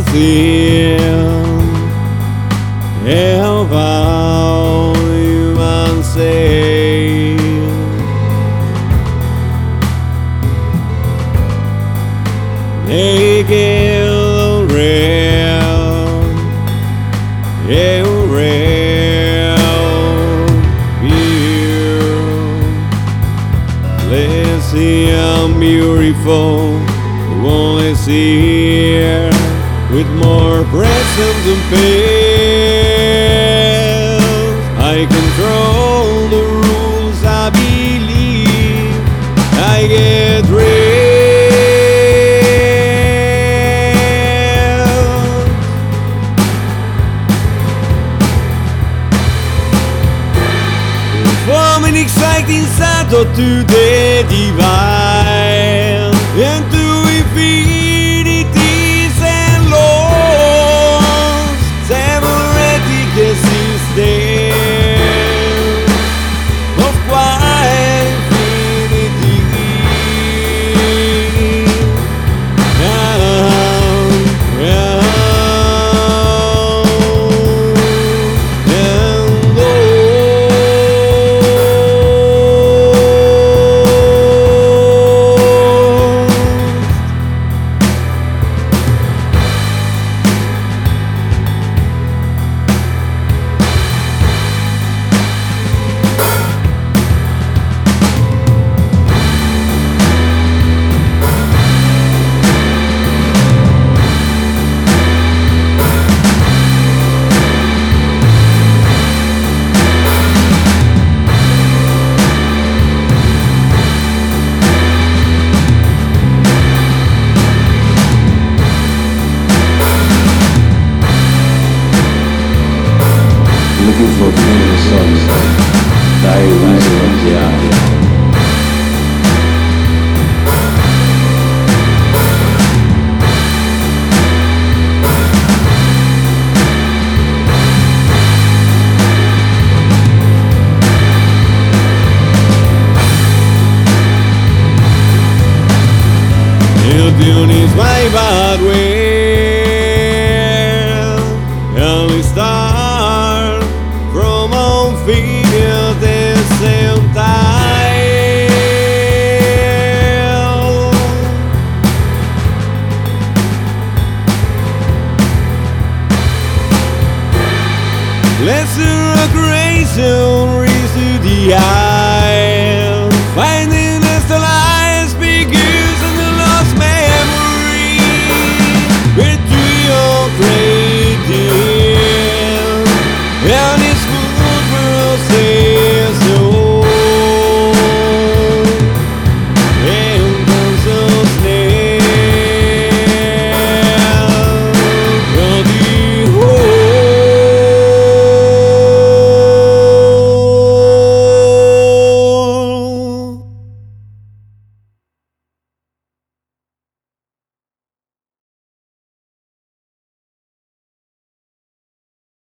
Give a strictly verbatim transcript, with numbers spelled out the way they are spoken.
still help out human sail. They give a rail, a rail here. Let's see I'm beautiful, only see here with more presence and pills. I control the rules, I believe I get real. From an exciting shadow to the divine, and to infinities and laws, severetic existence of quiet infinity. Down, down, down low. Looking for beautiful songs, thy reason of the eye. Your tune is my bad way.